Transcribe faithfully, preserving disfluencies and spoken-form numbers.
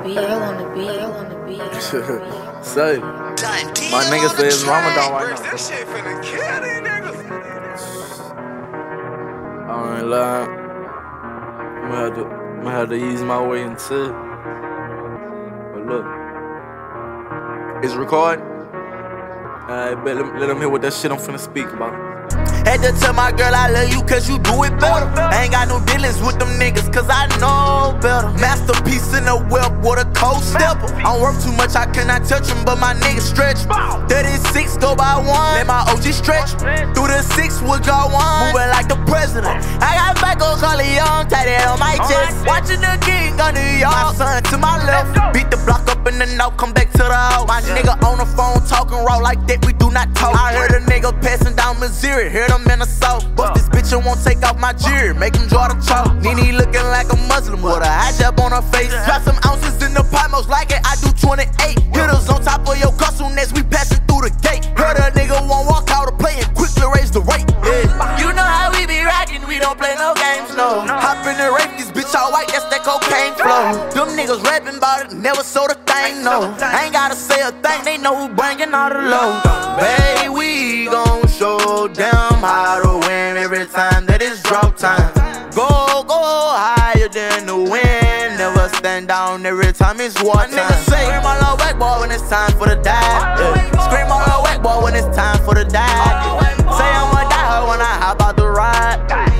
beat, L on the beat, L on the beat. Say, my niggas say it's Ramadan right now. This shit finna kill these niggas. I ain't lying. I'm gonna have to, I'm gonna have to ease my way into it. But look, it's recording. Alright, bet let, let them hear what that shit I'm finna speak about. Had to tell my girl I love you cause you do it better. I ain't got no dealings with them niggas cause I know better. Masterpiece in the whip with a cold stepper. I don't work too much, I cannot touch them, but my niggas stretch. thirty-six go by one, let my O G stretch. Through the six would go one, moving like the president. I got Michael Corleone tatted on my chest. Watching the king on New York, my son to my left. Beat the block up in the north, come back to the house. My nigga on the phone talking raw like that, we do not talk. I heard a nigga passing down Missouri, heard him in the south. Bust this bitch and won't take off my jewelry, make him draw the chalk. Nene looking like a Muslim with a hijab on her face. Drop some ounces in the pot, most like it, I do twenty-eight. Hitters on top of your castle next, we passing through the gate. Heard a nigga won't walk out of play and quickly raise the rate. Yeah. You know how we be rockin', we don't play no games, no. Hop in the rape, this bitch all white, that's that cocaine flow. Them niggas rapping about it, never sold a thing, no. I ain't gotta say a thing, they know who bringing all the low. Baby, we gon' show them how to win every time that it's drop time. Go, go higher than the wind, never stand down every time it's war time. Niggas say, scream all the whack boy when it's time for the die. Yeah. Scream all the whack boy when it's time for the die. Say I'ma die when I hop out the ride.